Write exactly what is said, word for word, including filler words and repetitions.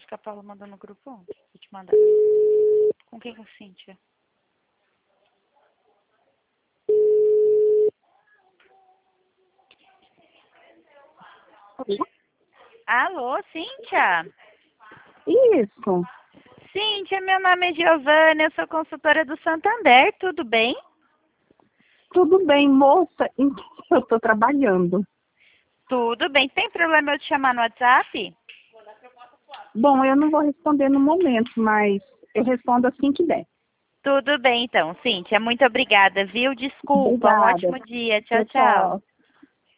que a Paula mandou no grupo ontem. Vou te mandar. Com quem? Com a Cíntia? Alô, Cíntia? Isso. Cíntia, meu nome é Giovana, eu sou consultora do Santander, tudo bem? Tudo bem, moça? Eu estou trabalhando. Tudo bem. Tem problema eu te chamar no WhatsApp? Bom, eu não vou responder no momento, mas eu respondo assim que der. Tudo bem, então, Cíntia. Muito obrigada, viu? Desculpa. Um Obrigada. ótimo dia. Tchau, Tchau, tchau. tchau.